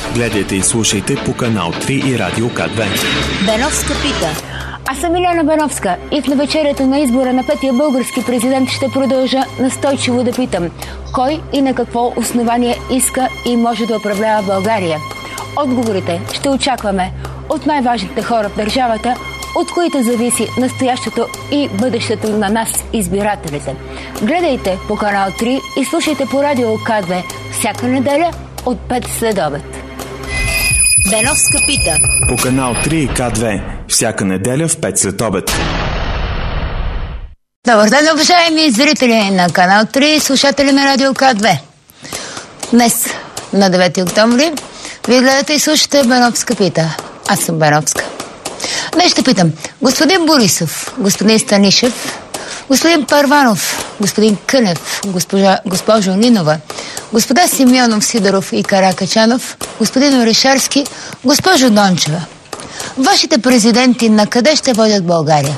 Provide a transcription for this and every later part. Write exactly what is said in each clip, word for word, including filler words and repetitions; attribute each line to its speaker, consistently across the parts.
Speaker 1: Гледайте и слушайте по канал три и Радио К две.
Speaker 2: Беновска пита.
Speaker 3: Аз съм Милена Беновска и в навечерието на избора на петия български президент ще продължа настойчиво да питам кой и на какво основание иска и може да управлява България. Отговорите ще очакваме от най-важните хора в държавата, от които зависи настоящето и бъдещето на нас, избирателите. Гледайте по канал три и слушайте по Радио К две всяка неделя от пет след обед.
Speaker 2: Беновска пита.
Speaker 1: По канал три и К две всяка неделя в пет след обед.
Speaker 3: Добър ден, уважаеми зрители на канал три и слушатели на Радио К две. Днес, на девети октомври, вие гледате и слушате Беновска пита. Аз съм Беновска. Днес ще питам господин Борисов, господин Станишев, господин Първанов, господин Кънев, госпожа, госпожо Нинова, господа Симеонов, Сидоров и Каракачанов, господин Орешарски, госпожо Дончева. Вашите президенти на къде ще водят България?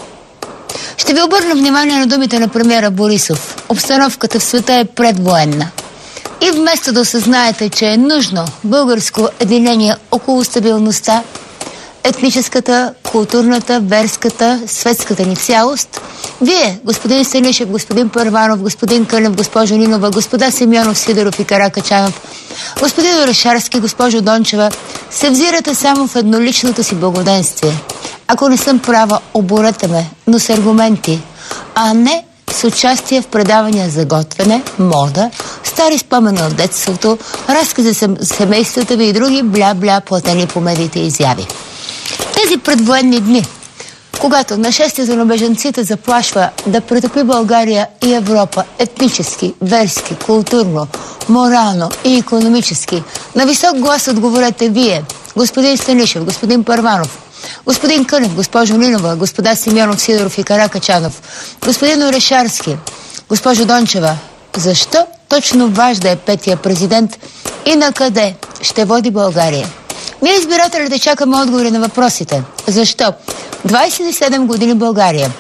Speaker 3: Ще ви обърна внимание на думите на премиера Борисов. Обстановката в света е предвоенна. И вместо да осъзнаете, че е нужно българско единение около стабилността, етническата, културната, верската, светската ни цялост, вие, господин Станишев, господин Първанов, господин Кънев, госпожо Нинова, господа Симеонов, Сидоров и Каракачанов, господин Орешарски, госпожо Дончева, се взирате само в едноличното си благоденствие. Ако не съм права, оборете ме, но с аргументи, а не с участие в предавания за готвене, мода, стари спомени от детството, разкази за семействата ви и други бля-бля платени по медиите изяви. Тези предвоенни дни, когато нашествието на бежанците заплашва да претопи България и Европа етнически, верски, културно, морално и икономически, на висок глас отговорете вие, господин Станишев, господин Първанов, господин Кънев, госпожо Нинова, господа Симеонов, Сидоров и Каракачанов, господин Орешарски, госпожо Дончева, защо точно ваш да е петия президент и на къде ще води България? Ние, избирателите, чакаме отговори на въпросите. Защо? двайсет и седем години България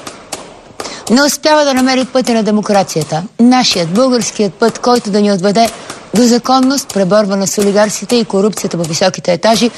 Speaker 3: не успява да намери пътя на демокрацията. Нашият, българският път, който да ни отведе до законност, преборване с олигарсите и корупцията по високите етажи,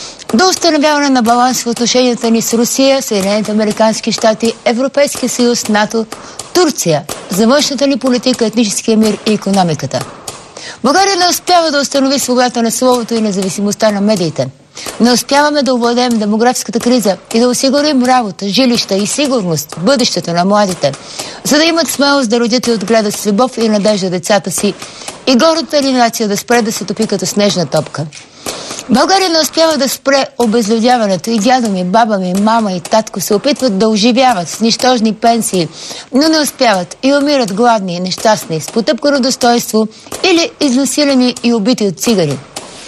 Speaker 3: до установяване на баланс в отношенията ни с Русия, Съединените американски щати, Европейския съюз, НАТО, Турция, за външната ни политика, етническия мир и икономиката. България не успява да установи свободата на словото и независимостта на медиите. Не успяваме да овладеем демографската криза и да осигурим работа, жилища и сигурност в бъдещето на младите, за да имат смелост да родят и отгледат с любов и надежда децата си и гордата ни нация да спре да се топи като снежна топка. България не успява да спре обезлюдяването и дядо ми, баба ми, мама и татко се опитват да оживяват с нищожни пенсии, но не успяват и умират гладни и нещастни, с потъпкано достоинство или изнасилени и убити от цигани.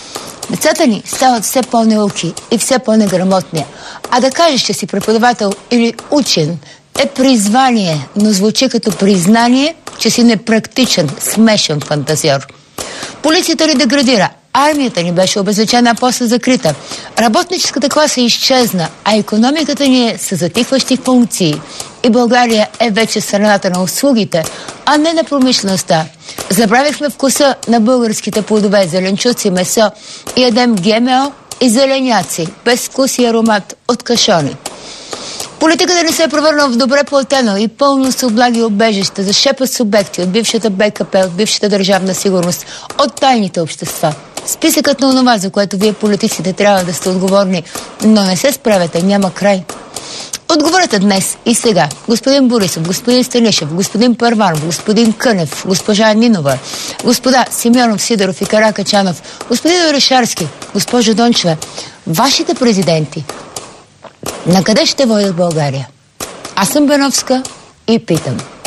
Speaker 3: Децата ни стават все по-неуки и все по-неграмотни, а да кажеш, че си преподавател или учен е призвание, но звучи като признание, че си непрактичен, смешен фантазиор. Полицията ни деградира, армията ни беше обезличена, а после закрита. Работническата класа изчезна, а икономиката ни е с затихващи функции. И България е вече страната на услугите, а не на промишлеността. Забравихме вкуса на българските плодове, зеленчуци, месо и ядем ГМО и зеленяци, без вкус и аромат от кашони. Политиката не се е превърнала в добре платено и пълно с облаги обежища за шепа субекти от бившата БКП, от бившата държавна сигурност, от тайните общества. Списъкът на онова, за което вие политиците трябва да сте отговорни, но не се справяте, няма край. Отговорете днес и сега. Господин Борисов, господин Станишев, господин Първанов, господин Кънев, госпожа Нинова, господа Симеонов, Сидоров и Каракачанов, господин Орешарски, госпожо Дончева, вашите президенти на къде ще водят България? Аз съм Беновска и питам.